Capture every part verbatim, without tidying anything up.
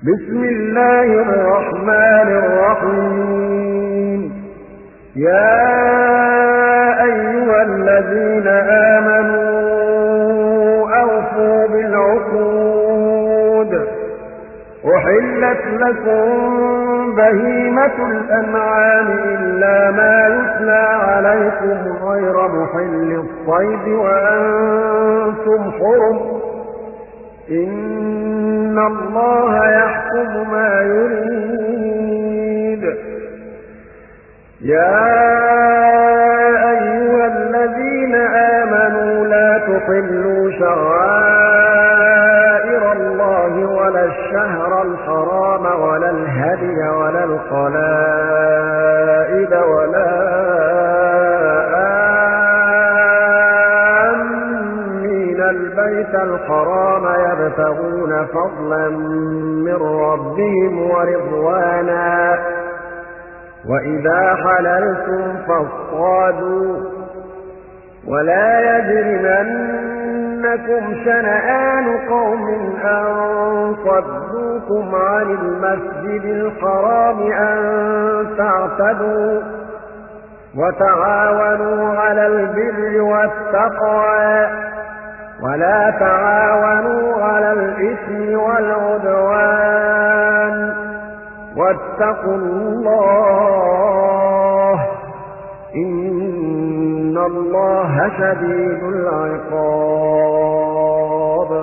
بسم الله الرحمن الرحيم. يا أيها الذين آمنوا أوفوا بالعقود. أحلت لكم بهيمة الأنعام إلا ما يتلى عليكم غير محل الصيد وأنتم حرم. إن الله يحكم ما يريد. يا أيها الذين آمنوا لا تحلوا شعائر الله ولا الشهر الحرام ولا الهدي ولا القلائد ولا آمين البيت الحرام يبتغون فضلا من ربهم ورضوانا. وإذا حللتم فاصطادوا ولا يجرمنكم شنآن قوم أن صدوكم عن المسجد الحرام أن تعتدوا وتعاونوا على البر والتقوى ولا تعاونوا على الإثم والعدوان واتقوا الله إن الله شديد العقاب.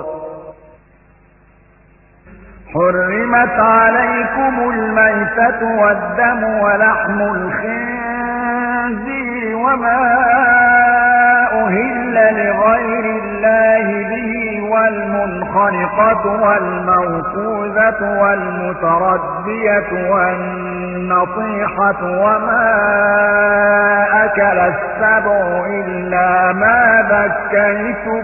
حرمت عليكم الميتة والدم ولحم الخنزير وما أهل لغير الله به والمنخنقة والموقوذة والمتردية والنطيحة وما أكل السبع إلا ما ذكيتم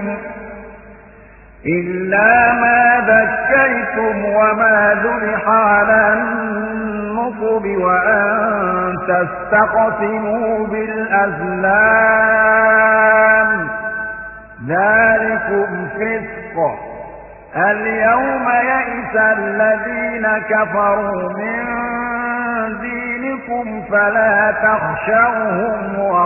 إلا ما ذكيتم وما ذبح على النصب وأن تستقسموا بالأزلام ذلكم فسق. اليوم يئس الذين كفروا من دينكم فلا تخشوهم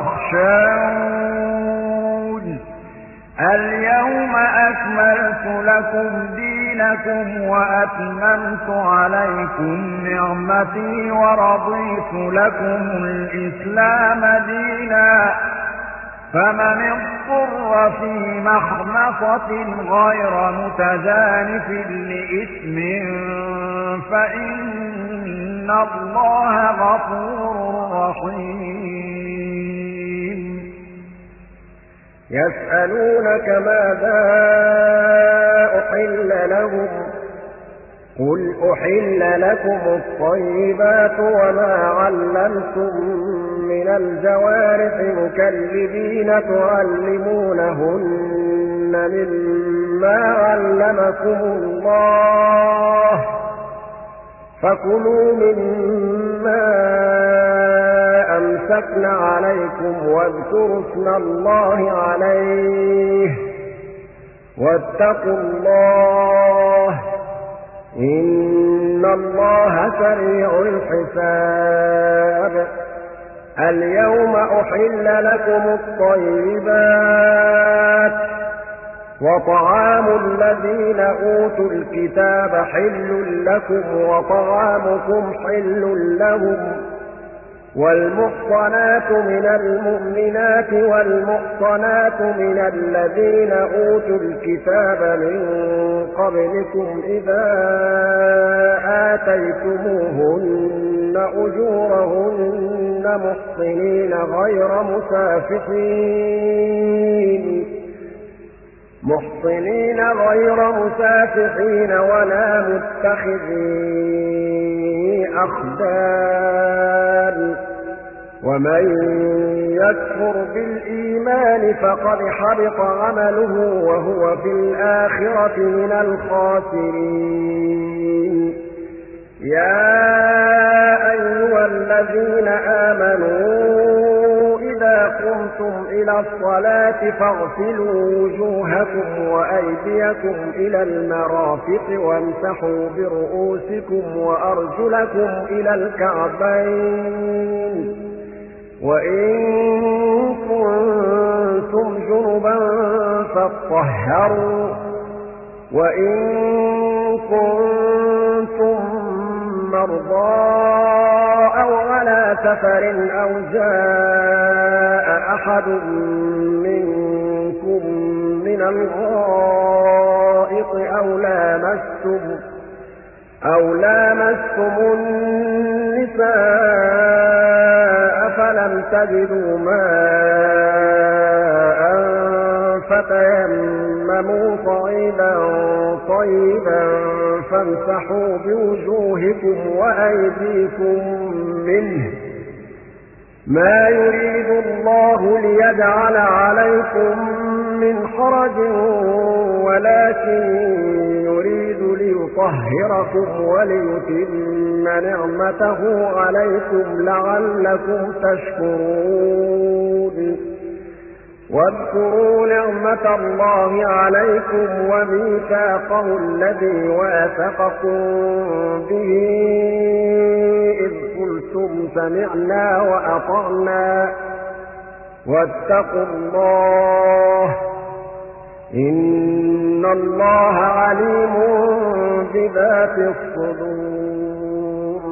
واخشون. اليوم أكملت لكم دينكم وأتممت عليكم نعمتي ورضيت لكم الإسلام دينا. فمن اضطر في مخمصة غير متجانف لإثم فإن الله غفور رحيم. يسألونك ماذا أحل لهم قل أحل لكم الطيبات وما علمتم من الجوارح مكلبين تعلمونهن مما علمكم الله فكلوا مما أمسكن عليكم واذكروا اسم الله عليه واتقوا الله إن الله سريع الحساب. اليوم أحل لكم الطيبات وطعام الذين أوتوا الكتاب حل لكم وطعامكم حل لهم والمحصنات من المؤمنات والمحصنات من الذين أوتوا الكتاب من قبلكم إذا آتيتموهن أجورهن محصنين غير مسافحين محصنين غير مسافحين ولا متخذي أخدان. ومن يكفر بالإيمان فقد حبط عمله وهو في الآخرة من الخاسرين. يا أيها الذين آمنوا إذا قمتم إلى الصلاة فاغسلوا وجوهكم وأيديكم إلى المرافق وامسحوا برؤوسكم وأرجلكم إلى الكعبين وإن كنتم جنبا فاطهروا وإن كنتم مرضى أو على سفر أو جاء أحد منكم من الغائط أو لامستم أو لامستم النساء فلم تجدوا ماء فتيمموا صعيدا طيبا فامسحوا بوجوهكم وأيديكم منه ما يريد الله ليجعل عليكم من حرج ولكن يريد ليطهركم وليتم نعمته عليكم لعلكم تشكرون واذكروا نعمة الله عليكم وميثاقه الذي واثقكم به إذ قلتم سمعنا وأطعنا واتقوا الله إن الله عليم بذات الصدور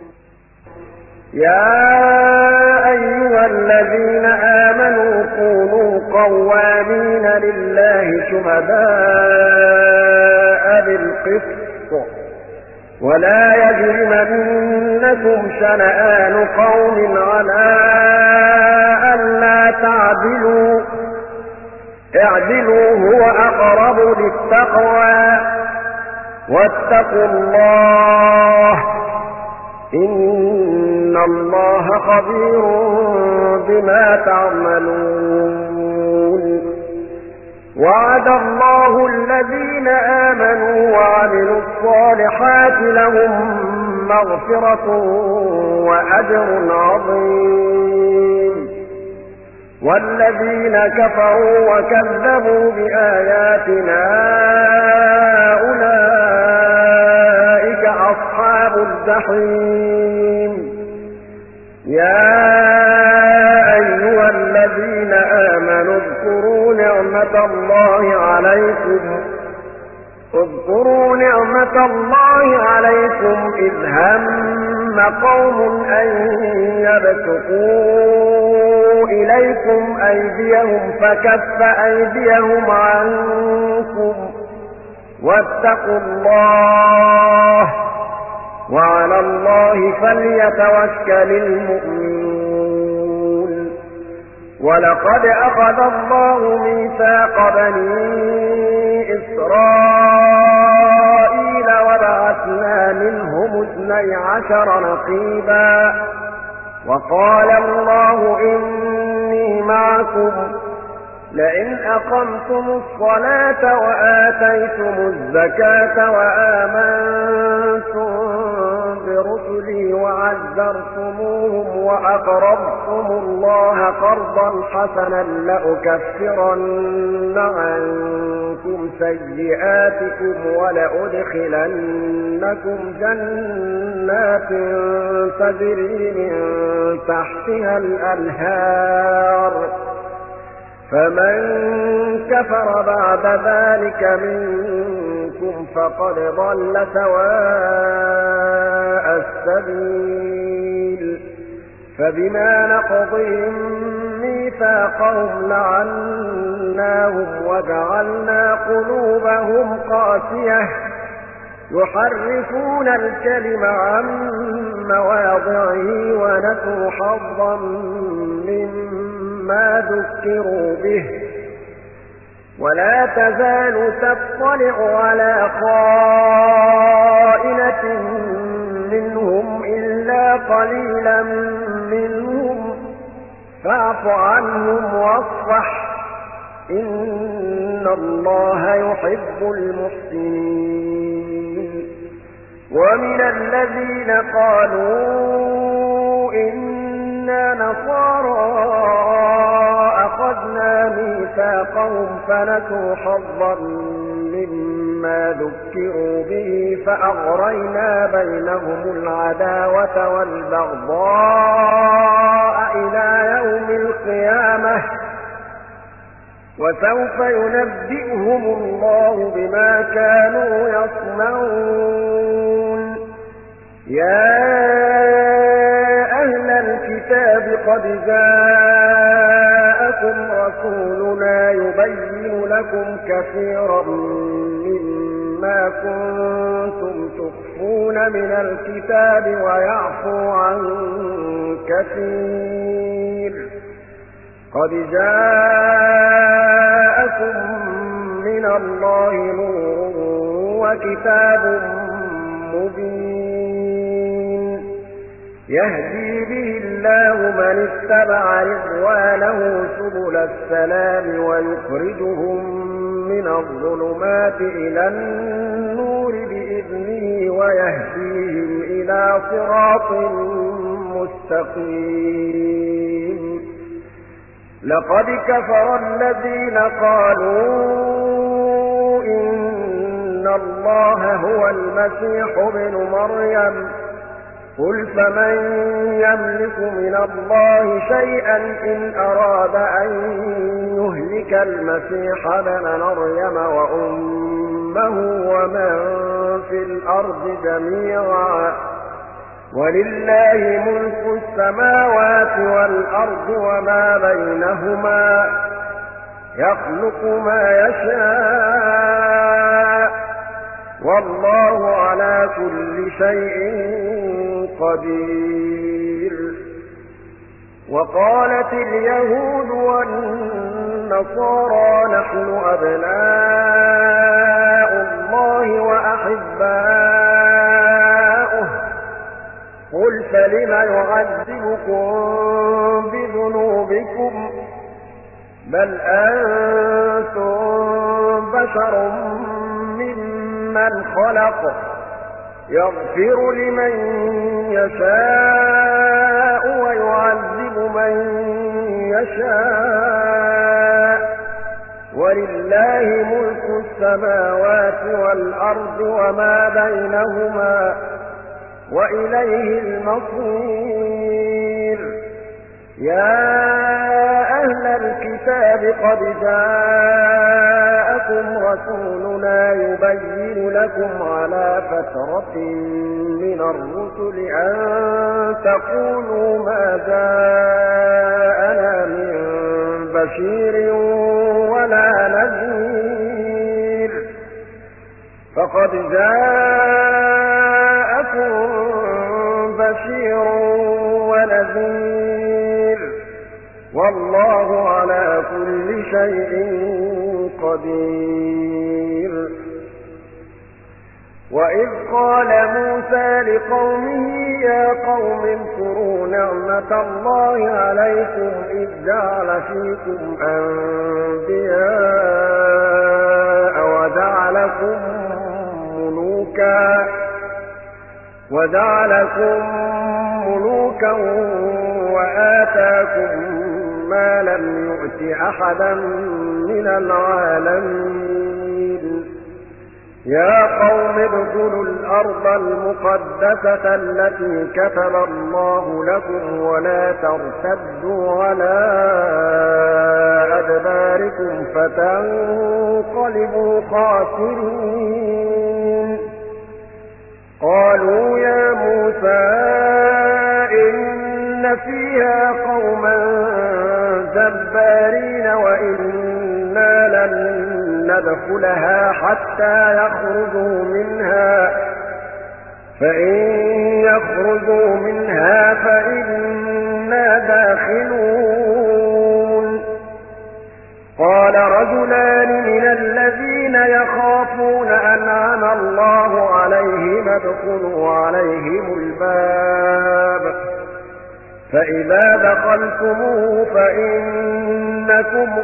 يا أيها الذين آمنوا كونوا قوامين لله شهداء بالقسط ولا يجرمنكم شنآن قوم على ألا تعدلوا اعدلوا هو أقرب للتقوى واتقوا الله إن الله خبير بما تعملون وعد الله الذين آمنوا وعملوا الصالحات لهم مغفرة وأجر عظيم والذين كفروا وكذبوا بآياتنا أولئك أصحاب الجحيم يا أيها الذين آمنوا اذكروا نعمة الله عليكم اذكروا نعمة الله عليكم إذ هم قوم أن يبسطوا إليكم أيديهم فكف أيديهم عنكم واتقوا الله وعلى الله فليتوكل المؤمنون ولقد أخذ الله ميثاق بني إسرائيل وبعثنا منهم اثني عشر نقيبا وقال الله إني معكم لئن أقمتم الصلاة وآتيتم الزكاة وآمنتم برسلي وعزرتموهم وأقرضتم الله قرضا حسنا لأكفرن عنكم سيئاتكم ولأدخلنكم جنات تجري من تحتها الأنهار فمن كفر بعد ذلك منكم فقد ضل سواء السبيل فبما نقضهم ميثاقهم لعناهم وجعلنا قلوبهم قاسية يحرفون الكلم عن مواضعه ونسوا حظا مما ذكروا به ولا تزال تطلع على خائنة منهم إلا قليلا منهم فاعف عنهم واصفح إن الله يحب المحسنين ومن الذين قالوا إنا نصارى وأخذنا ميثاقهم فنسوا حظا مما ذكروا به فأغرينا بينهم العداوة والبغضاء إلى يوم القيامة وسوف ينبئهم الله بما كانوا يصنعون. يا أهل الكتاب قد جاءكم رسولنا يبين لكم كثيرا مما كنتم تخفون من الكتاب ويعفو عن كثير. قد جاءكم من الله نور وكتاب مبين يهدي به الله من اتبع رضوانه سبل السلام ويخرجهم من الظلمات إلى النور بإذنه ويهديهم إلى صراط مستقيم. لقد كفر الذين قالوا إن الله هو المسيح ابن مريم قل فمن يملك من الله شيئا إن أراد أن يهلك المسيح ابن مريم وأمه ومن في الأرض جميعا ولله ملك السماوات والأرض وما بينهما يخلق ما يشاء والله على كل شيء قدير. وقالت اليهود والنصارى نحن أبناء الله وأحباؤه قل فلم يعذبكم بذنوبكم بل أنتم بشر ممن خلق يغفر لمن يشاء ويعذب من يشاء ولله ملك السماوات والأرض وما بينهما وإليه المصير. يا أهل الكتاب قد جاءكم رسولنا يبين لكم على فترة من الرسل أن تقولوا ما جاءنا من بشير ولا نذير فقد جاءكم بشير ونذير والله على كل شيء قدير. وإذ قال موسى لقومه يا قوم اذكروا نعمة الله عليكم إذ جعل فيكم أنبياء وجعلكم ملوكا وجعلكم ملوكا وآتاكم ما لم يؤت أحدا من العالمين. يا قوم ادخلوا الأرض المقدسة التي كتب الله لكم ولا ترتدوا على أدباركم فتنقلبوا خاسرين. قالوا يا موسى إن فيها قوما جبارين وإنا لن ندخلها حتى يخرجوا منها فإن يخرجوا منها فإنا داخلون. قال رجلان من الذين يخافون أنعم الله عليهم ادخلوا عليهم الباب فإذا دخلتموه فإنكم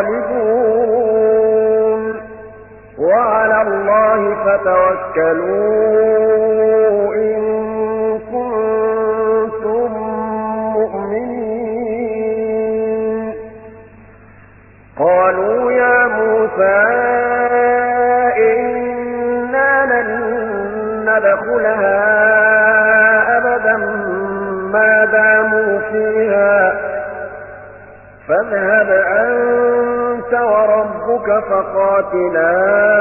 غالبون وعلى الله فتوكلوا إن كنتم مؤمنين. ما داموا فيها فاذهب أنت وربك فقاتلا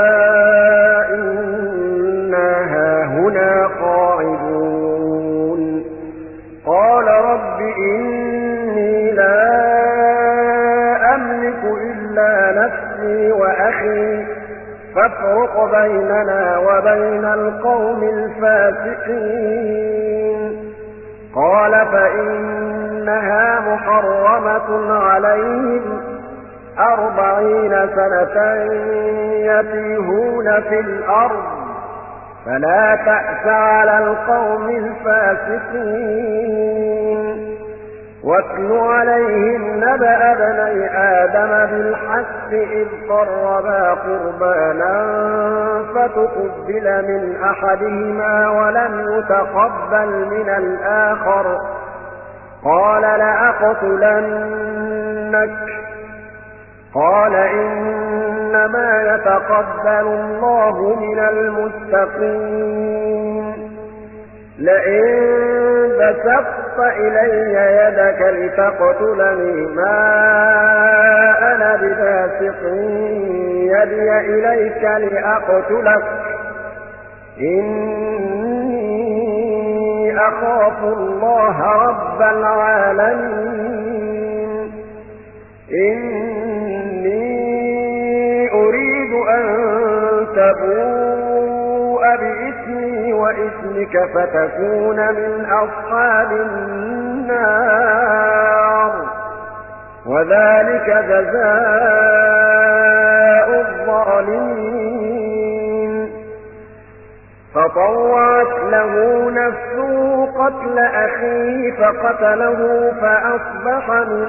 إنا هاهنا قاعدون قال رب إني لا أملك إلا نفسي وأخي فافرق بيننا وبين القوم الفاسقين قال فإنها محرمة عليهم أربعين سنة يتيهون في الأرض فلا تأس على القوم الفاسقين واتل عليهم نبأ بني آدم بالحق إذ قربا قربانا فتقبل من أحدهما ولم يتقبل من الآخر قال لأقتلنك قال إنما يتقبل الله من المتقين لئن بسطت إلي يدك لتقتلني ما أنا بباسط يدي إليك لأقتلك إني أخاف الله رب العالمين إني أريد أن تبوء بإثمي وإثمك فتكون من أصحاب النار وذلك جزاء الظالمين فطوعت له نفسه قتل أخيه فقتله فأصبح من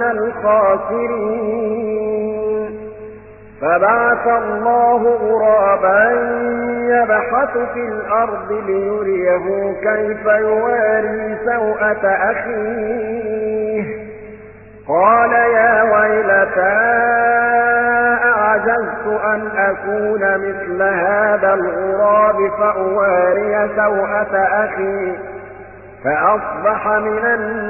الخاسرين فبعث الله غرابا يبحث في الأرض ليريه كيف يواري سوءة أخيه قال يا ويلتى أعجزت أن أكون مثل هذا الغراب فأواري سوءة أخي فأصبح من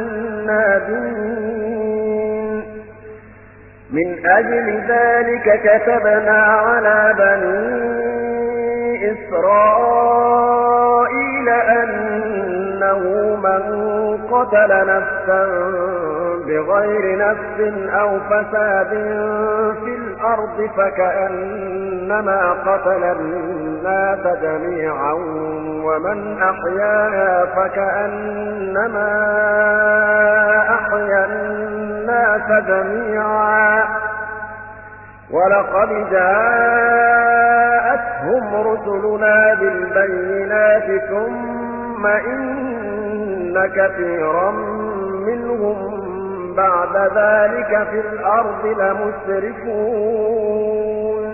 النادمين من أجل ذلك كتبنا على بني إسرائيل أنه من قتل نفسا بغير نفس أو فساد في الأرض فكأنما قتل الناس جميعا ومن أحياها فكأنما أحيا الناس جميعا ولقد جاءتهم رسلنا بالبينات ثم إن كثيرا منهم بعد ذلك في الأرض لمسرفون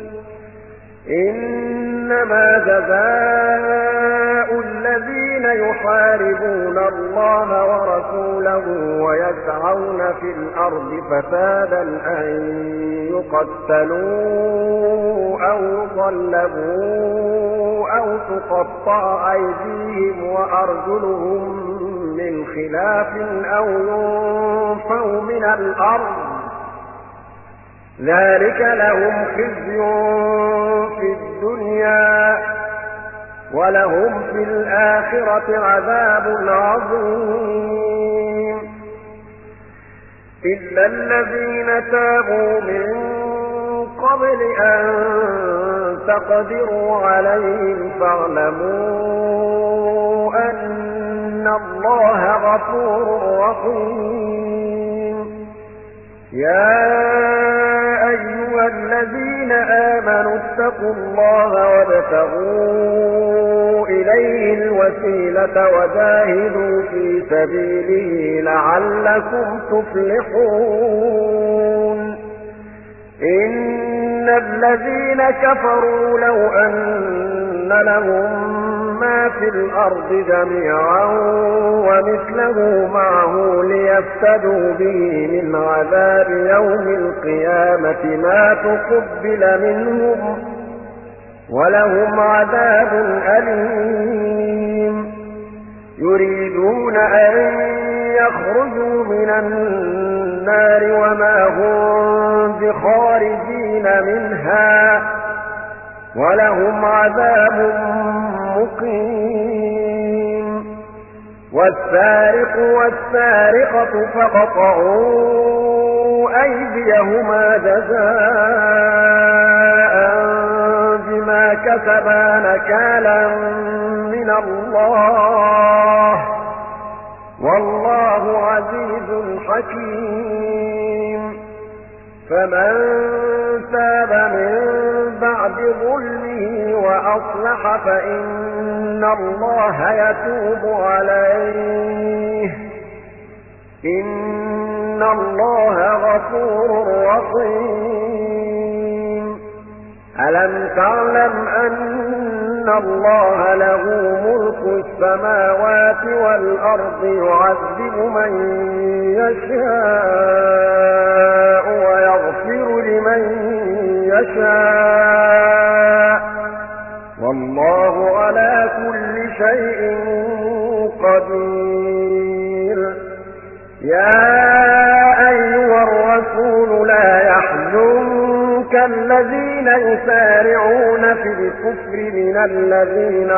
إنما جزاء الذين يحاربون الله ورسوله ويسعون في الأرض فسادا أن يقتلوا أو يصلبوا أو تقطع أيديهم وأرجلهم من خلاف أو ينفوا من الأرض ذلك لهم خزي في الدنيا ولهم في الآخرة عذاب عظيم إلا الذين تابوا من قبل أن تقدروا عليهم فاعلموا أن الله غفور رحيم يا أيها الذين آمنوا اتقوا الله وابتغوا إليه الوسيلة وجاهدوا في سبيله لعلكم تفلحون إن الذين كفروا لو أن لهم ما في الأرض جميعا ومثله معه ليفتدوا به من عذاب يوم القيامة ما تقبل منهم ولهم عذاب أليم يريدون أن يخرجوا من النار وما هم بخارجين منها ولهم عذاب مقيم. والسارق والسارقة فاقطعوا أيديهما جزاء بما كسبا نكالا من الله والله عزيز حكيم. فمن تاب من بعد ظلمه وأصلح فإن الله يتوب عليه إن الله غفور رحيم. ألم تعلم أن الله له ملك السماوات والأرض يعذب من يشاء ويغفر لمن يشاء والله على كل شيء قدير. يا أيها الرسول لا يحزنك الذين يسارعون في الكفر من الذين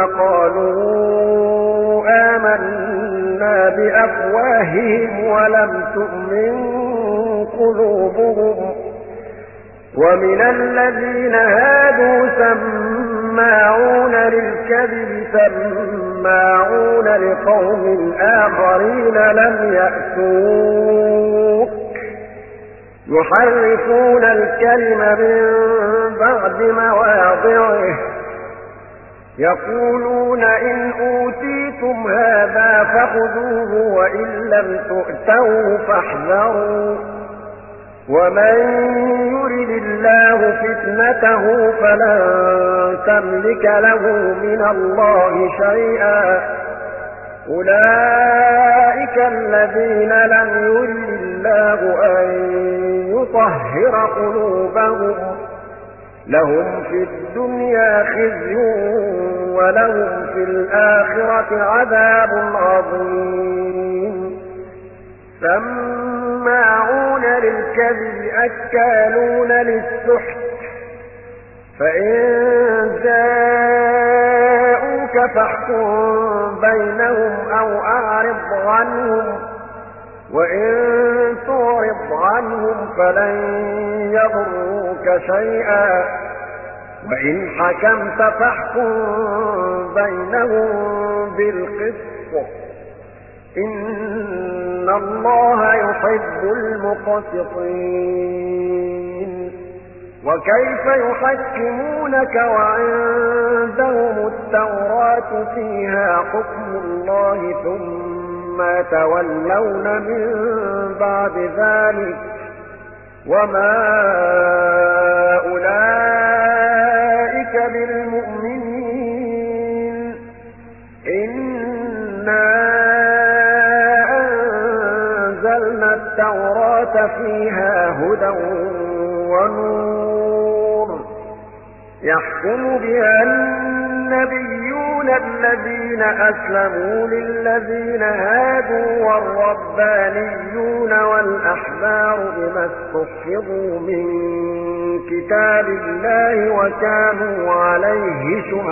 قالوا آمنا بأفواههم ولم تؤمن قلوبهم ومن الذين هادوا سماعون للكذب سماعون لقوم آخرين لم يأتوك يحرفون الكلم من بعد مواضعه يقولون إن أوتيتم هذا فخذوه وإن لم تؤتوه فاحذروا ومن يرد الله فتنته فلن تملك له من الله شيئا. أولئك الذين لم يرد الله أن يطهر قلوبهم لهم في الدنيا خزي ولهم في الآخرة عذاب عظيم. سماعون للكذب أكالون للسحت فإن جاءوك فاحكم بينهم أو أعرض عنهم وإن تعرض عنهم فلن يضروك شيئا وإن حكمت فاحكم بينهم بالقسط إن الله يحب المقسطين. وكيف يحكمونك وعندهم التوراة فيها حكم الله ثم تولون من بعد ذلك وما أولئك بالمؤمنين. إنا التوراة فيها هدى ونور يحكم بها النبيون الذين أسلموا للذين هادوا والربانيون والأحبار بما استحفظوا من كتاب الله وكانوا عليه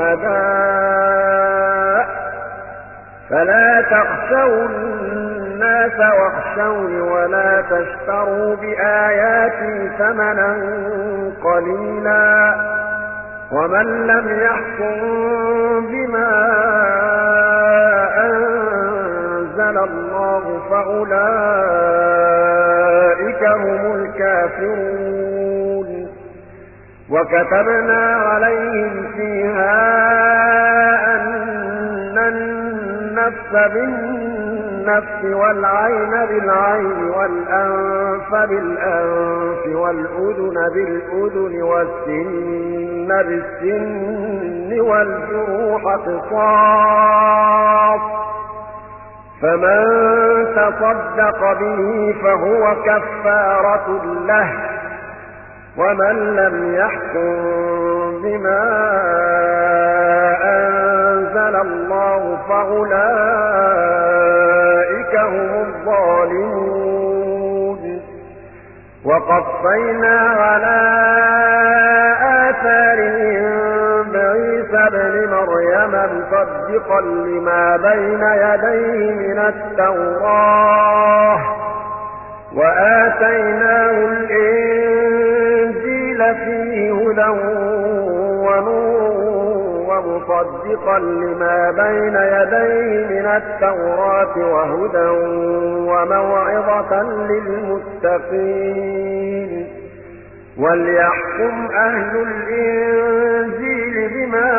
شهداء فلا تخشوا الناس واخشوني ولا تشتروا بآياتي ثمنا قليلا ومن لم يحكم بما أنزل الله فأولئك هم الكافرون. وكتبنا عليهم فيها أن النفس بالنفس والعين بالعين والأنف بالأنف والأذن بالأذن والسن بالسن والجروح قصاص فمن تصدق به فهو كفارة له ومن لم يحكم بما أنزل الله فأولئك هم الظالمون. وقفينا على آثارهم بعيسى ابن مريم مصدقا لما بين يديه من التوراة وآتيناه الإنجيل فيه هدى ونور ومصدقا لما بين يديه من التوراة وهدى وموعظة للمتقين وليحكم أهل الإنجيل بما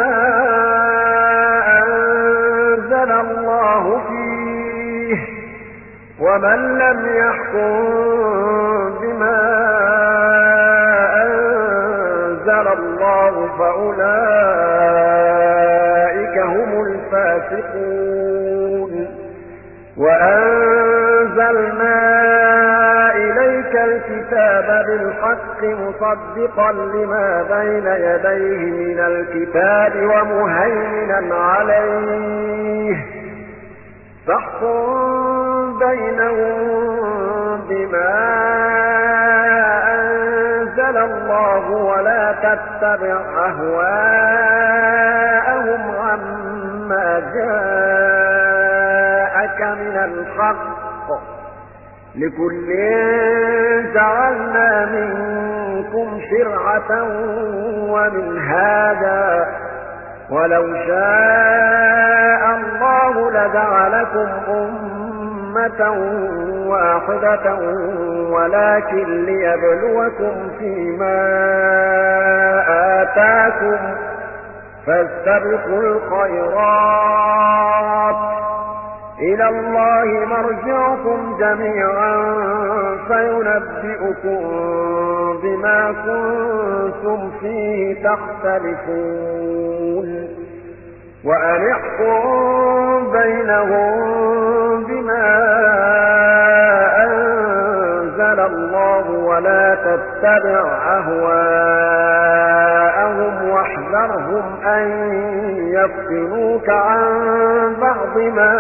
أنزل الله فيه ومن لم يحكم بما أنزل الله فأولئك هم الفاسقون وأنزلنا إليك الكتاب بالحق مصدقا لما بين يديه من الكتاب ومهيمنا عليه فاحكم بينهم بما أنزل الله ولا تتبع أهواءهم عما جاءك من الحق لكل جعلنا منكم شرعة ومنهاجا ولو شاء الله لجعلكم أمة واحدة ولكن ليبلوكم فيما آتاكم فاستبقوا الخيرات إلى الله مرجعكم جميعا فينبئكم بما كنتم فيه تختلفون وأن احكم بينهم بما أنزل الله ولا تتبع أهواءهم واحذرهم أن يفتنوك عن بعض ما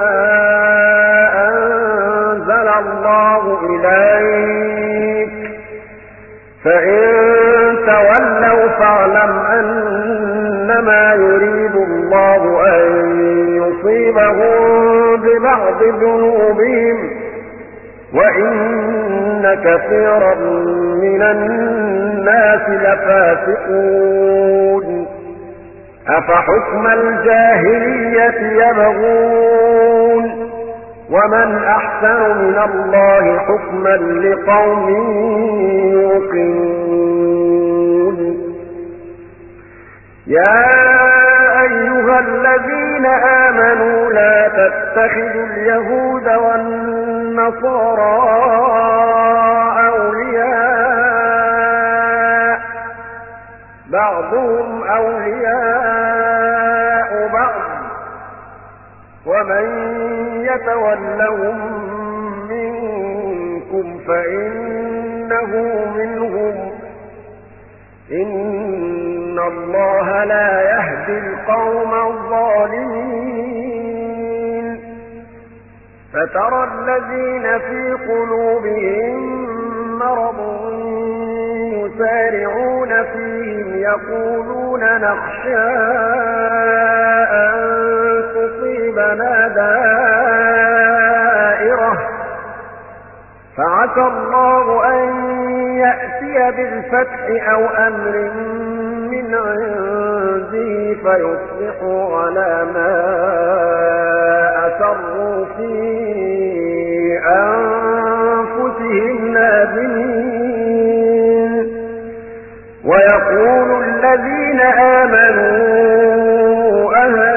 أنزل الله إليك فإن تولوا فاعلم أنما يريد الله أن يصيبهم ببعض ذنوبهم وإن كثيرا من الناس لفاسقون أفحكم الجاهلية يبغون ومن أحسن من الله حكما لقوم يوقنون يا أيها الذين آمنوا لا تتخذوا اليهود والنصارى أولياء بعضهم أولياء بعض ومن يتولهم منكم فإنه منهم إن الله لا يهدي القوم الظالمين فترى الذين في قلوبهم مرض يسارعون فيهم يقولون نخشى أن تصيبنا دائرة فعسى الله أن يأتي بالفتح أو أمر من عنده فيصبحوا على ما أسروا في أنفسهم نادمين ويقول الذين آمنوا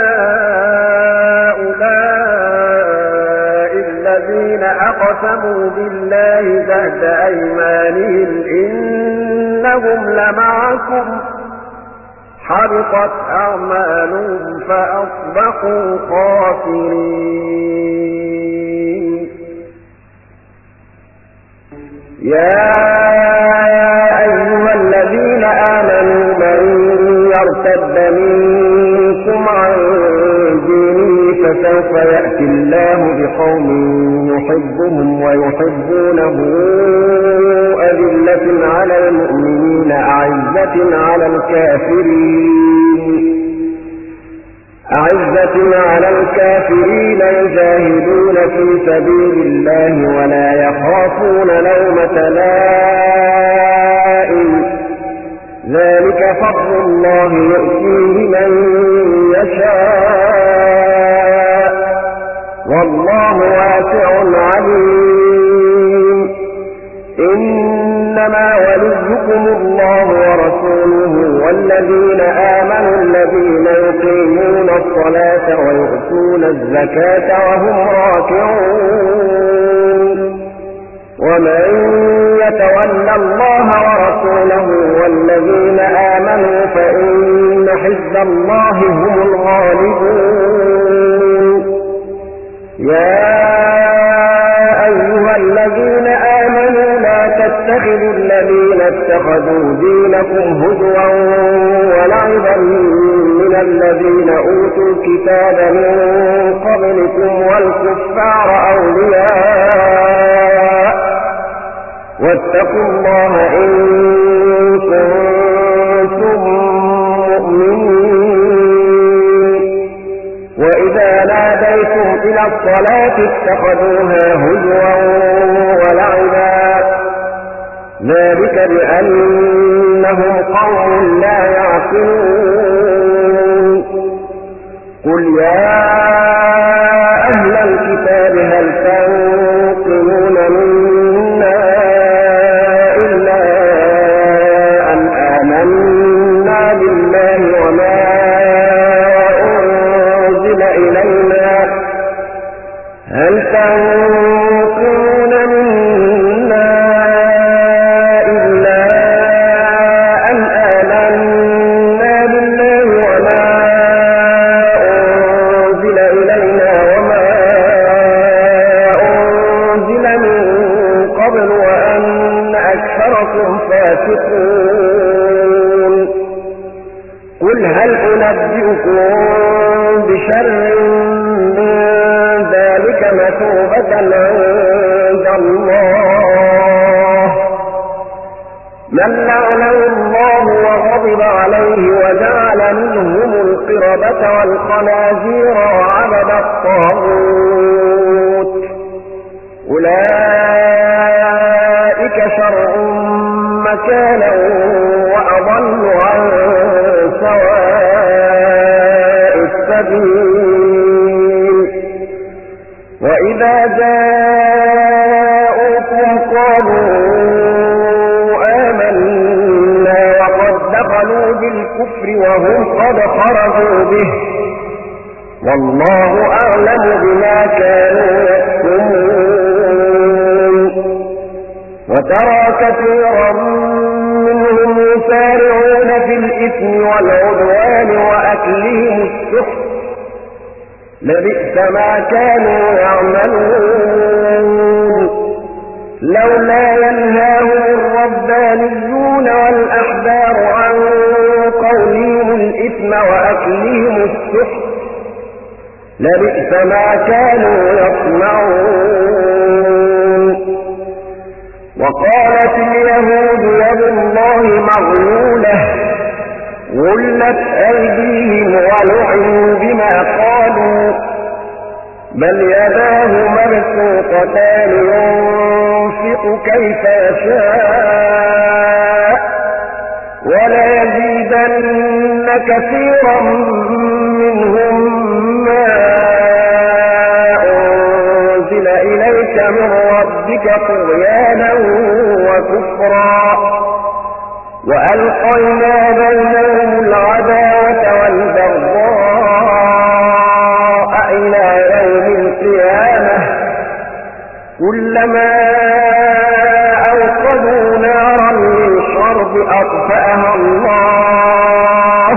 أهؤلاء الذين أقسموا بالله جهد أيمانهم إنهم لمعكم حبطت أعمالهم فأصبحوا خاسرين يا أيها الذين آمنوا من يرتد منكم عن دينه فسوف يأتي الله بقوم يحبهم ويحبونه أذلة على المؤمنين أعزة على الكافرين أعزة على الكافرين يجاهدون في سبيل الله ولا يخافون لومة لائم ذلك فضل الله يؤتيه من يشاء والله واسع عليم إنما وليكم الله ورسوله والذين آمنوا الذين يقيمون الصلاة ويؤتون الزكاة وهم راكعون ومن يتولى الله ورسوله والذين آمنوا فإن حزب الله هم الغالبون يا أيها الذين آمنوا لا تتخذوا الذين اتخذوا دينكم هزوا ولعبا من الذين أوتوا الكتاب من قبلكم والكفار أولياء واتقوا الله إن كنتم مؤمنين وإذا ناديتم إلى الصلاة اتخذوها هزوا ولعبا ذلك بأنهم قوم لا يعقلون قل يا أهل الكتاب هل تنقمون منا إلا أن آمنا بالله وما أنزل إلينا هل تنقمون منا إلا أن آمنا بالله وما أنزل إلينا وما أنزل من قبل وأن أكثركم فاسقون قل هل أنبئكم بشر من ذلك مثوبة عند الله من لعنه الله وغضب عليه وجعل منهم القردة والخنازير وعبد الطاغوت أولئك شر مكانا وأضل عن سواء السبيل وإذا جاءوكم قالوا آمنا وقد دخلوا بالكفر وهم قد خرجوا به والله أعلم بما كانوا يكتمون وترى كثيرا منهم يسارعون في الإثم والعدوان وأكلهم السحت لبئس ما كانوا يعملون لولا ينهاهم الربانيون والأحبار عن قولهم الإثم وأكلهم السحت لبئس ما كانوا يصنعون وقالت اليهود يد الله مغلولة غلت أيديهم ولعنوا بما قالوا بل يداه مبسوطتان ينفق كيف يشاء ولا يزيدن كثيرا منهم ما أنزل إليك من ربك طغيانا وكفرا وألقينا بينهم العداوة والبغضاء إلى يوم القيامة كلما أوقدوا نارا للحرب أطفأها الله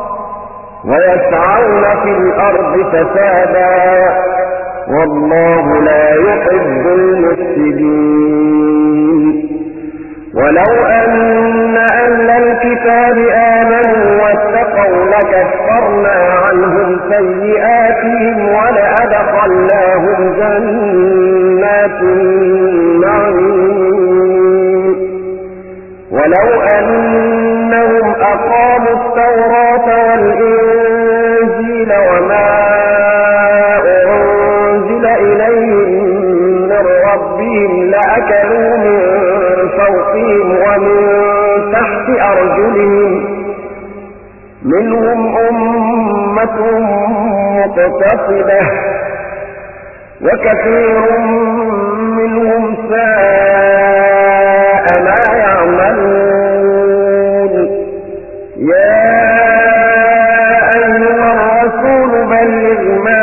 ويسعون في الأرض فسادا والله لا يحب المفسدين ولو أن أهل الكتاب آمنوا واتقوا لكفرنا عنهم سيئاتهم ولأدخلناهم جنات النعيم ولو أنهم أقاموا التوراة والإنجيل وما أنزل إليهم من ربهم لأكلوا من فوقهم ومن تحت أرجلهم منهم أمة مقتصدة وكثير منهم ساء ما يعملون يا أيها الرسول بلغ ما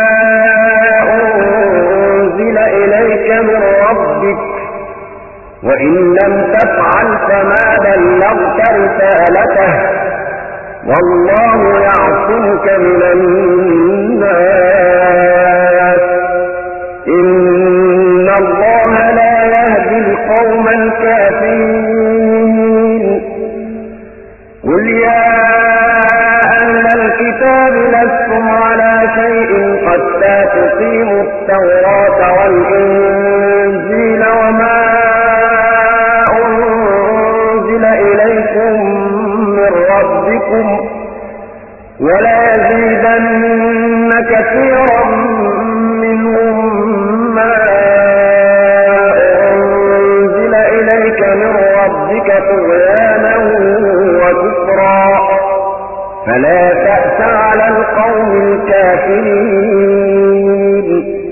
أنزل إليك من ربك وإن لم تفعل فما بلغت رسالته والله يعصمك من الناس إن الله لا يهدي القوم الكافرين قل يا أهل الكتاب لستم على شيء حتى تقيموا التوراة والإنجيل وما أنزل إليكم من ربكم ولا يزيدن كثيرا منهم ما أنزل إليك من ربك طغيانا وكفرا فلا تأس على القوم الكافرين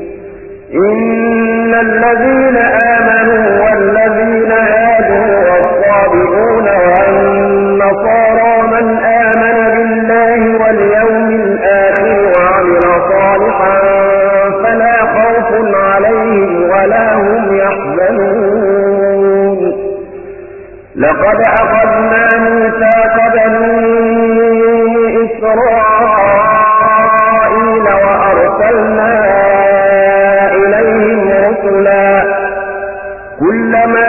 إن الذين آمنوا والذين هادوا والصابئون والنصارى من آمن بالله واليوم الآخر وعمل صالحا فلا خوف عليهم ولا هم يحزنون لقد أخذنا ميثاق بني إسرائيل وأرسلنا إليهم رسلا كلما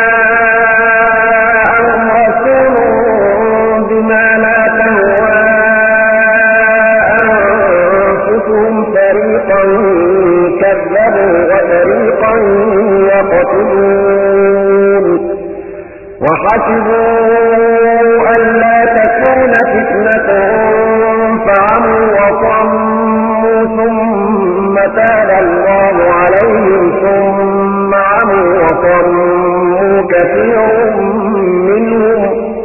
جاءهم رسول بما لا تهوى أنفسهم فريقا كذبوا وفريقا يقتلون وحسبوا ألا تكون فتنة فعموا وصموا ثم تاب الله عليهم ثم عموا وصموا كثير منهم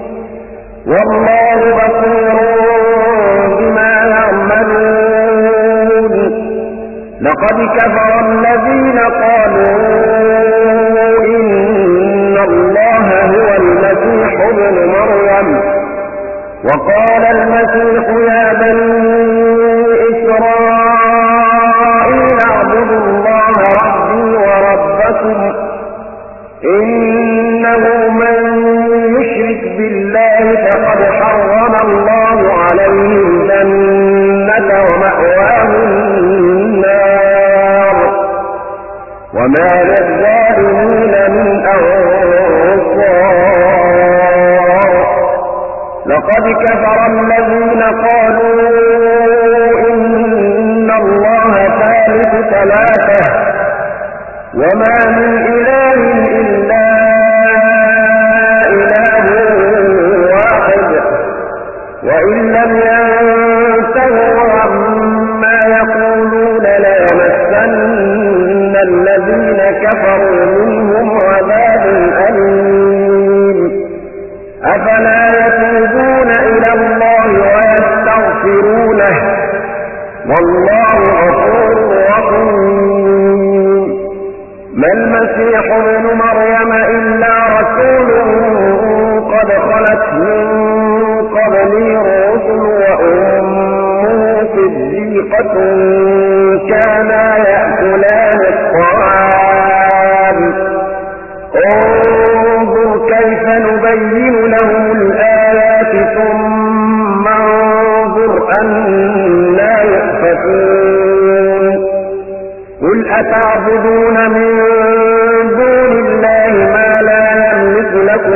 والله بصير بما يعملون لقد كفر الذين قالوا إن الله هو المسيح ابن مريم وقال المسيح يا بني إسرائيل اعبدوا الله ربي وربكم إنه من يشرك بالله فقد حرم الله عليه الجنة ومأواه النار وما للظالمين من أنصار لقد كفر الذين قالوا إن الله ثالث ثلاثة وما من إله إلا إله واحد وإن لم ينتهوا عما يقولون ليمسن الذين كفروا منهم عذاب أليم أفلا يتوبون إلى الله ويستغفرونه والله غفور رحيم ما المسيح ابن مريم إلا رسول قد خلت من قبله الرسل وأمه صديقة كانا يأكلان الطعام انظر كيف نبين لهم الآيات ثم انظر أنا يؤفكون قل أتعبدون من دون الله ما لا يملك لكم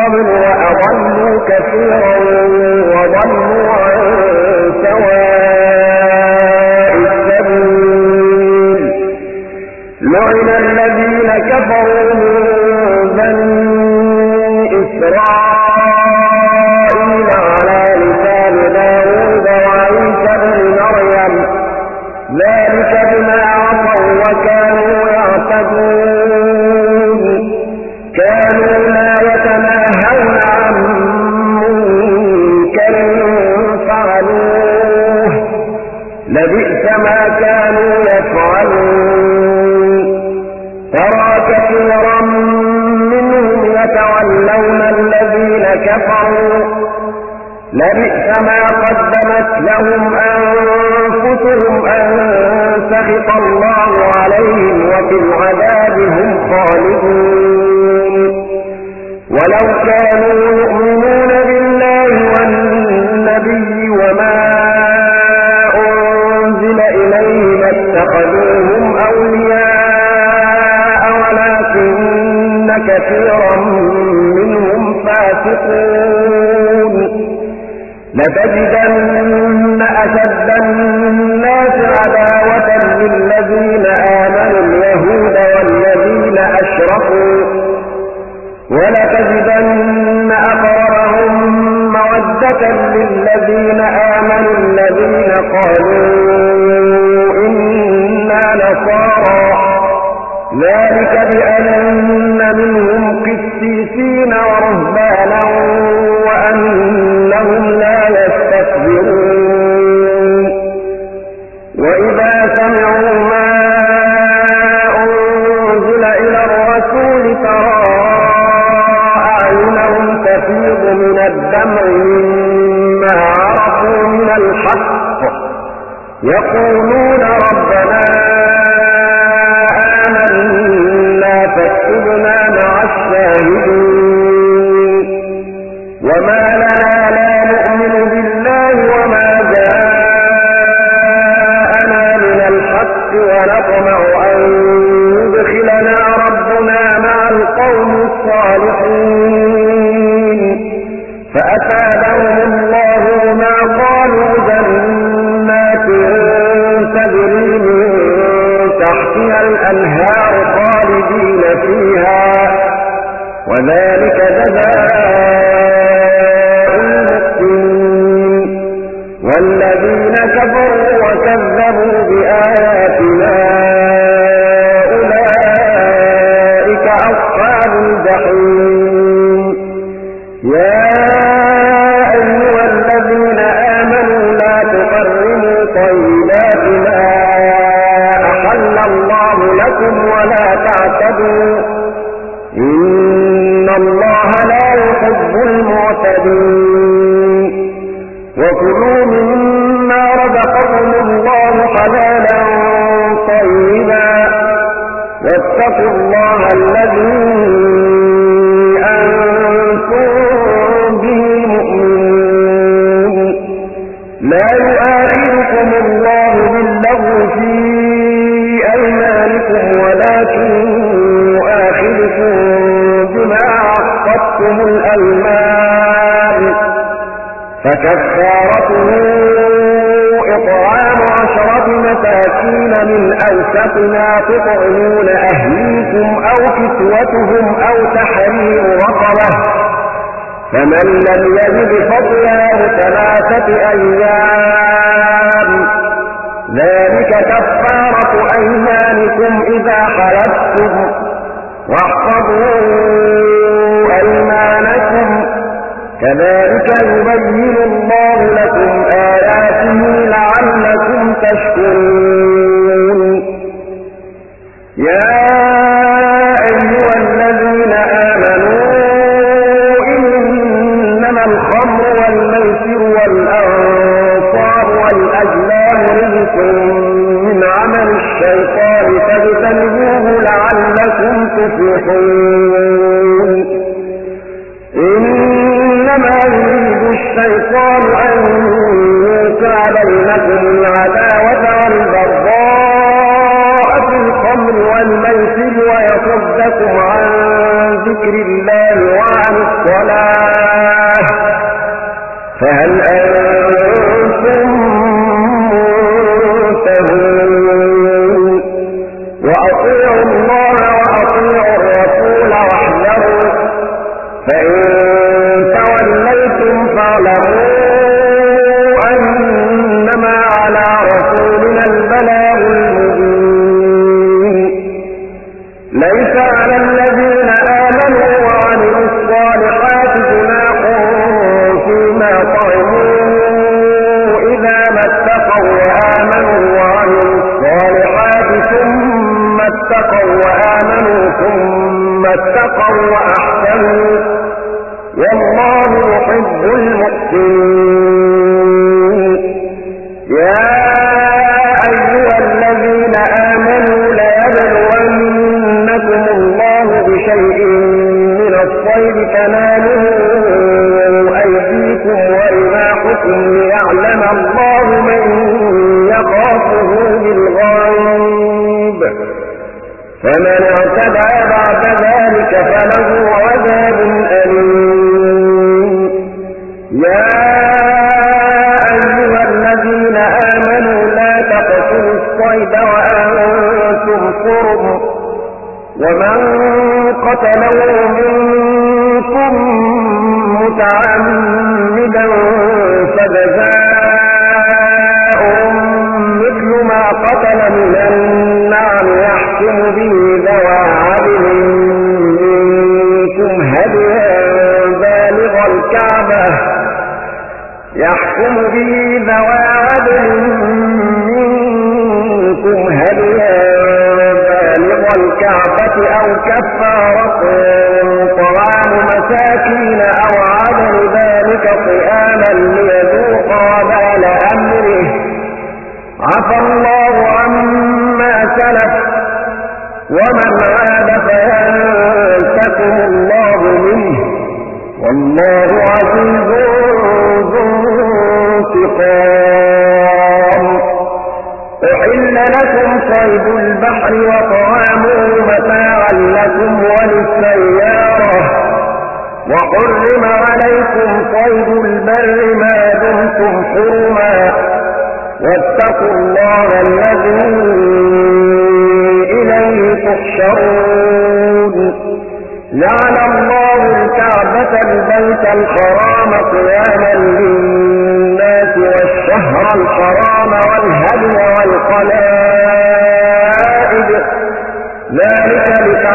قبل وأضلوا كثيرا وضلوا عن سواء السبيل لعن الذين كفروا من بني إسرائيل على لسان داود وعيسى بن مريم ذلك بما عصوا وكانوا يعتدون كانوا لا يتناهون عن منكر فعلوه لبئس ما كانوا يفعلون ترى كثيرا منهم يتولون الذين كفروا لبئس ما قدمت لهم أنفسهم أن سخط الله عليهم وفي العذاب هم خالدون ولو كانوا يؤمنون بالله والنبي وما أنزل إليه لاتخذوهم أولياء ولكن كثيرا منهم فاسقون لتجدن أشد الناس عداوة للذين آمنوا اليهود والذين أشركوا ولتجدن أقربهم مودة للذين آمنوا الذين قالوا إنا نصارى ذلك بأن منهم قسيسين ورهبانا وأنهم لا يستكبرون وإذا سمعوا ما أنزل إلى الرسول ترى أعينهم تفيض من الدمع مما عرفوا من الحق يقولون ربنا آمنا فاكتبنا مع الشاهدين وما لنا لا نؤمن بالله وما جاءنا من الحق ونطمع أن يدخلنا ربنا مع القوم الصالحين فأثابهم الله ما قالوا جنات تجري من تحتها الأنهار خالدين فيها وذلك جزاء المحسنين والذين كفروا وكذبوا بآياتنا أولئك أصحاب الجحيم يا أيها الذين آمنوا لا تحرموا طيبات ما أحل الله لكم ولا تعتدوا إن الله لا يحب المعتدين وكلوا مما رزقكم الله حلالا طيبا واتقوا الله الذي أنتم به مؤمنون لا يؤاخذكم الله باللغو في أيمانكم ولكن يؤاخذكم بما عقدتم الأيمان فكفارته إطعام عشرة مساكين من أوسط ما تطعمون أهليكم أو كسوتهم أو تحرير رقبة فمن لم يجد فصيام ثلاثة أيام ذلك كفارة أيمانكم إذا حلفتم واحفظوا أيمانكم كذلك يبين الله لكم آياته لعلكم تشكرون يا أيها الذين آمنوا إنما الخمر والميسر والأنصار والأزلام رزق من عمل الشيطان فاجتنبوه لعلكم تفلحون إنما يريد الشيطان أن يوقع بينكم العداوة والبغضاء في الخمر والميسر ويصدكم عن ذكر الله وعن الصلاة فهل أنتم منتهون وأطيعوا الله وأطيعوا الرسول واحذروا فإن توليتم فاعلموا أنما على رسولنا البلاغ المبين ليس على الذين آمنوا وعملوا الصالحات جناح فيما طعموا إذا ما اتقوا وآمنوا وعملوا الصالحات ثم اتقوا وآمنوا ثم اتقوا وأحسنوا والله يحب المحسنين يا أيها الذين آمنوا ليبلونكم الله بشيء من الصيد تناله أيديكم ورماحكم ليعلم الله من يخافه بالغيب فمن اعتدى بعد ذلك فله عذاب أليم يا أيها الذين آمنوا لا تقتلوا الصيد وأنتم حرم ومن قتله منكم متعمدا فجزاء مثل ما قتل من النعم يحكم به ذوى عدل منكم هديا بالغ الكعبة يحكم به ذوى عدل منكم هديا بالغ الكعبة أو كفارة طعام مساكين أو عدل ذلك صياما ليذوق وبال أمره عفى الله عما سلف ومن عاد فينتقم الله منه والله عزيز ذو انتقام أحل لكم صيد البحر وطعامه متاعا لكم وللسيارة وحرم عليكم صيد البر ما دمتم حرما واتقوا الله الذي إليه تحشرون جعل الله الكعبة البيت الحرام قياما للناس والشهر الحرام والهدي والقلائد ذلك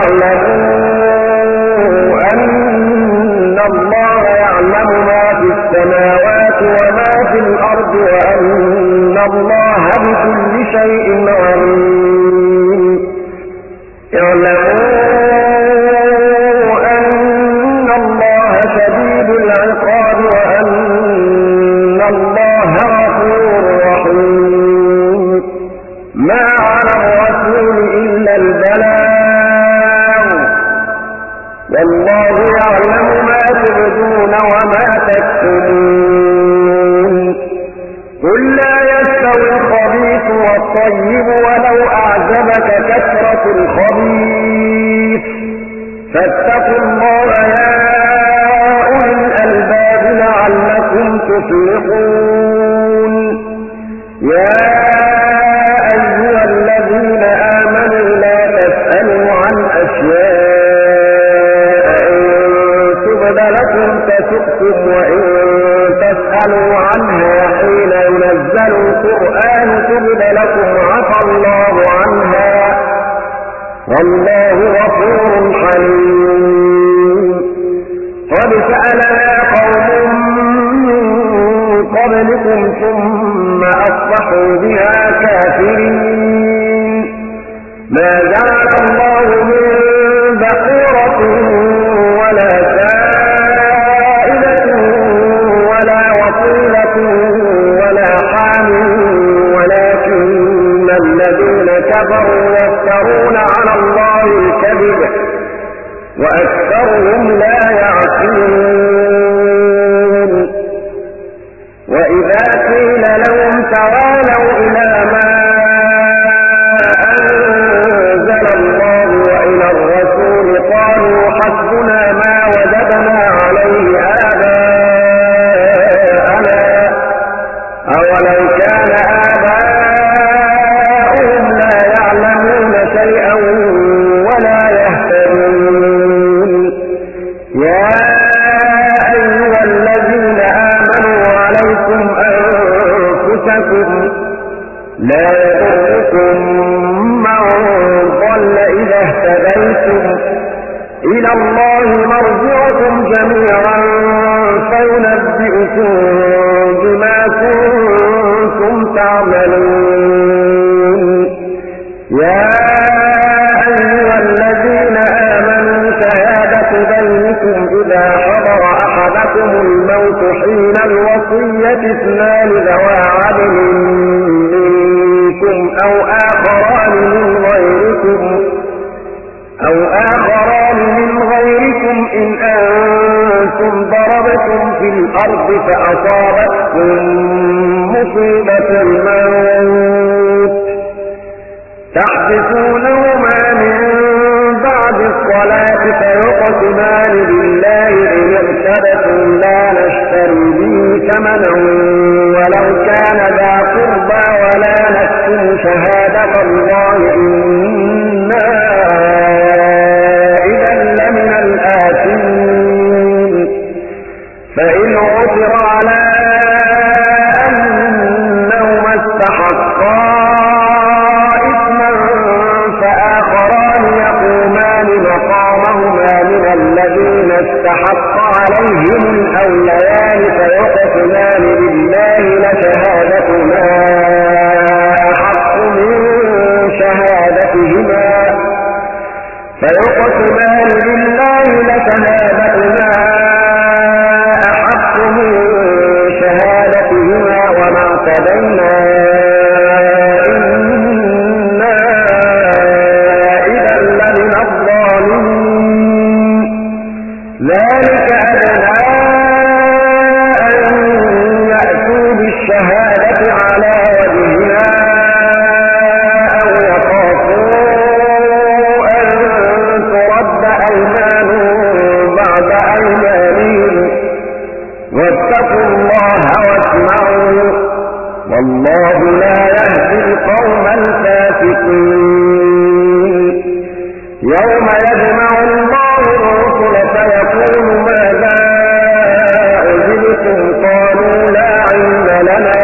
لتعلموا أن الله يعلم ما في السماوات وما في الأرض وأن الله بكل شيء عليم اعلموا أن الله شديد العقاب وأن الله غفور رحيم ما على الرسول إلا البلاغ والله يعلم ما تبدون وما تكتمون قل لا يستوي الخبيث والطيب ولو أعجبك كثرة الخبيث فاتقوا الله يا أولي الألباب لعلكم تفلحون يا أيها الذين آمنوا لا تسألوا عن أشياء إن تبد لكم تسؤكم وإن تسألوا عنها حين ينزل القرآن تبد لكم عفى الله عنها والله غفور حليم قد سألنا قوم من قبلكم ثم أصبحوا بها كافرين ما جعل الله من بحيرة ولا سائلة ولا وصيلة ولا حام ولكن الذين كفروا يفترون على الله الكذب وأكثرهم لا يعقلون وإذا قيل لهم تعالوا إلى ما الموت حين الوصية اثنان ذوى عدل منكم أو آخران من غيركم أو آخران من غيركم إن أنتم ضربتم في الأرض فأصابتكم مصيبة الموت تحبسونهما من بعد الصلاة فيقسمان بالله إن ارتبتم لا نشتري به ثمنا ولو كان ذا قربى ولا نكتم شهادة الله إنا إذا لمن الآثمين فإن عثر على أنهما استحقا إثما فآخران يقومان مقامهما من الذين استحق عليهم الأوليان فيقسمان بالله لشهادتنا أحق من شهادتهما فيقسمان بالله لشهادتنا أحق من شهادتهما وما اعتدينا إنا إذا لمن الظالمين ذلك أدنى أن يأتوا بالشهادة على وجهها أو يخافوا أن ترد أيمان بعد أيمانهم واتقوا الله واسمعوا والله لا يهدي القوم الفاسقين يوم يجمع الله الرسل فيقول ماذا أجبتم قالوا لا علم لنا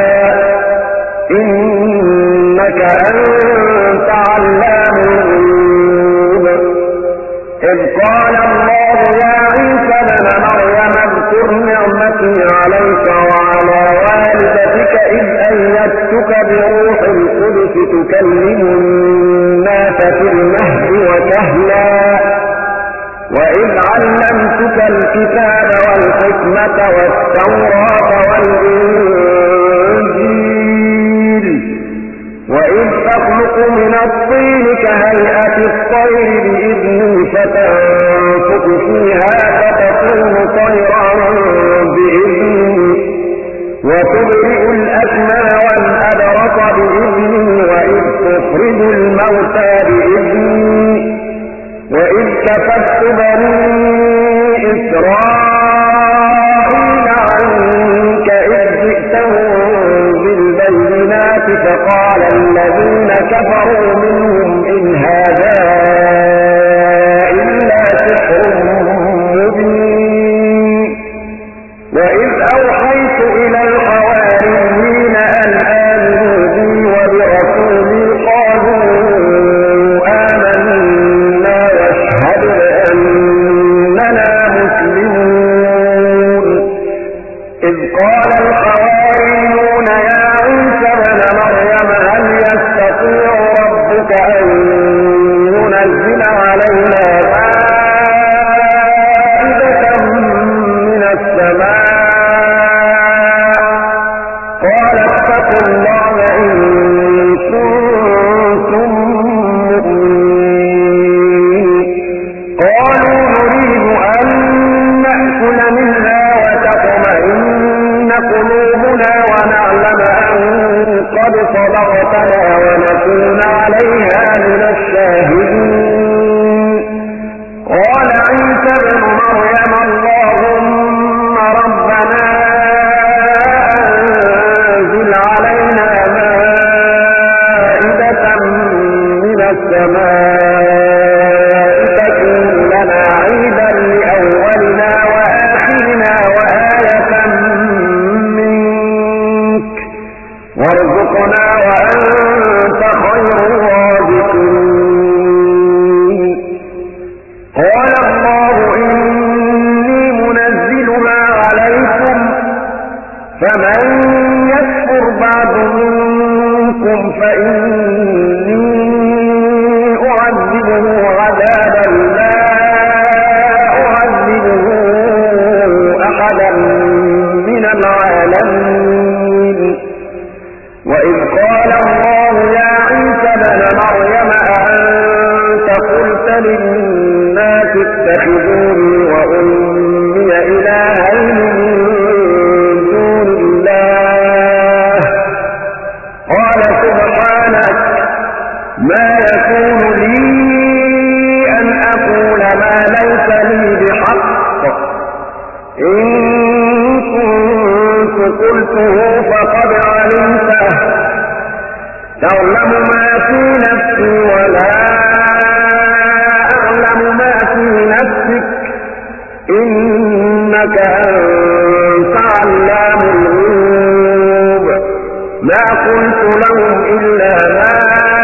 إنك أنت علام الغيوب إذ قال الله يا عيسى ابن مريم اذكر نعمتي عليك وعلى والدتك إذ أيدتك بروح القدس تكلم الناس في المهد وكهلا وإذ علمتك الكتاب والحكمة والتوراة والإنجيل وإذ تخلق من الطين كهيئة الطير بإذني فتنفخ فيها فتكون طيرا بإذني وتبرئ الأكمى والأبرص بإذني وإذ تخرج الموتى بإذني وإذ كففت بني إسرائيل عنك إذ جئتهم بالبينات فقال الذين كفروا منهم إن هذا إلا سحر مبين وإذ أوحيت إلى الحواريين أن آمنوا بي وبرسولي قالوا آمنا واشهد بأننا مسلمون إذ قال الحواريون يا عيسى ابن مريم هل يستطيع ربك أن ينزل علينا مائدة من السماء قال اتقوا الله إن كنتم مؤمنين قالوا نريد أن نأكل منها وتطمئن قلوبنا ونعلم أن قد صدقتنا ونكون عليها من الشاهدين قال عيسى ابن مريم اللهم ربنا أنزل علينا مائدة من السماء تكون لنا عيدا لأولنا وآخرنا وآية منك وارزقنا وأنت خير الرازقين قال الله إني منزلها عليكم فمن يكفر بعد منكم فإني أعذبه عذابا لا أعذبه أحدا العالمين. وإذ قال الله يا عيسى ابن مريم أأنت قلت للناس اتخذوني وأمي إلهين من دون الله قال سبحانك ما يكون لي أن أقول ما ليس لي بحق إن كنت قلته فقد علمته تعلم ما في نفسي ولا أعلم ما في نفسك إنك أنت علام الغيوب. ما قلت لهم إلا ما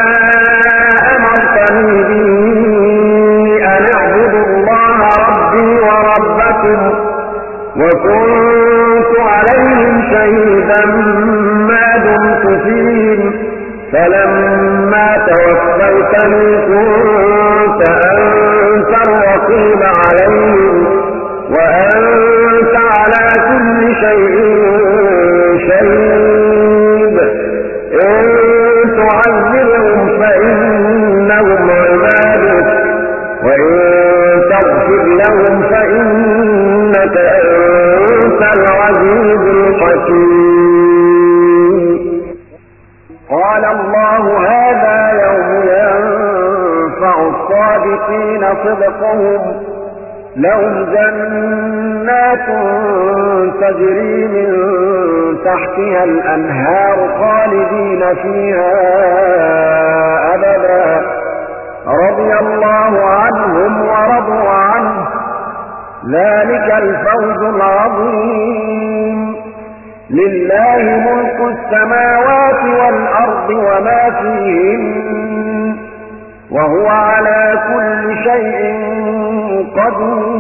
أمرتني به أن اعبدوا الله ربي وربكم وكنت عليهم شهيدا ما دمت فيهم فلما توفيتني كنت أنت الرقيب عليهم وأنت على كل شيء شهيد. إن تعذبهم فإنهم عبادك وإن تغفر لهم فإنك أنت العزيز الحكيم. قال الله هذا يوم ينفع الصادقين صدقهم لهم جنات تجري من تحتها الأنهار خالدين فيها أبدا رضي الله عنهم ورضوا عنه ذلك الفوز العظيم. لله ملك السماوات والأرض وما فيهن وهو على كل شيء قدير.